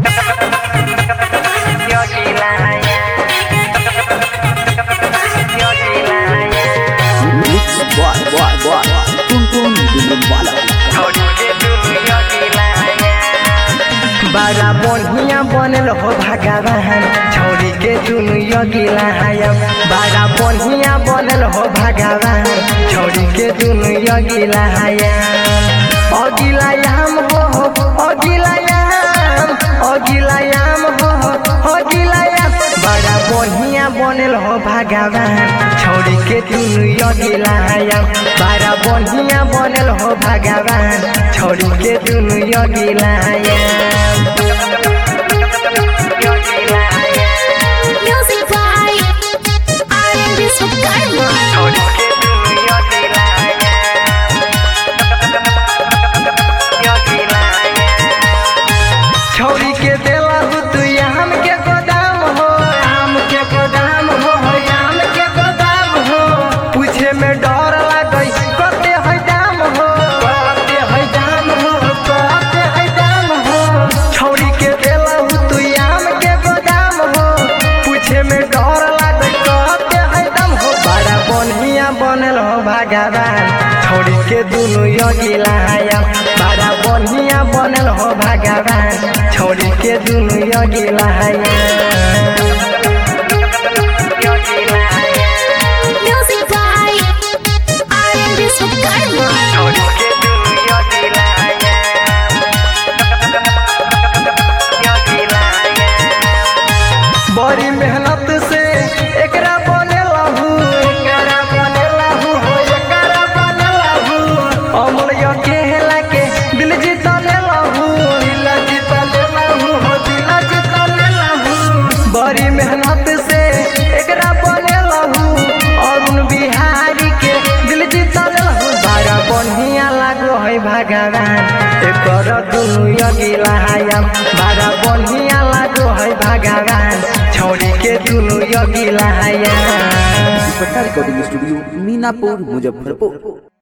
बड़ा बढ़िया बनल हो भगवान छोड़ी के दुनु योगिला आया। बड़ा बढ़िया बनल हो भगवान छोड़ी के दुनु योगिला आया। अगिलायाम हो अगिलायाम अगिलायाम हो अगिलायाम। बड़ा बढ़िया बनल हो भगवान छोड़ी के दुनु योगिला आया। बड़ा बढ़िया बनल हो भगवान छोड़ी के दुनु योगिला आया। Music by R&B Sukarma. छोड़ी के देला हो तू आम के गोदाम हो, आम के गोदाम हो, आम के गोदाम हो। पूछे में डर लागई कते है दाम हो, कते है दाम हो, कते है दाम हो। छोड़ी के देला हो तू आम के गोदाम हो, पूछे में डर लागई कते है दाम हो। बड़ा बढ़िया बनल हो भगवान छोड़ी के दुनु योगिला आया। बड़ा बढ़िया बनल हो भगवान छोड़ी के दुनु योगिला आया। Music by R&B Sukarma. छोड़ी के दुनु योगिला आया, योगिला आया। बड़ी मेहनत से एकरा बनेला हूँ, एकरा बनेला हूँ, एकरा बनेला हूँ। अमल अकेला के दिल जीता लेला हूँ, दिल जीता लेला हूँ, दिल जीता लेला हूँ। बड़ी मेहनत से एकरा बनेला हूँ, अरुण बिहारी के दिल जीता लेला हूँ। बड़ा बढ़िया लागो है भगवान एकर दुनु योगिला आया। बड़ा बढ़िया लागो है भगवान छोड़ी के दुनु योगिला आया। Recording studio Minapur Muzaffarpur.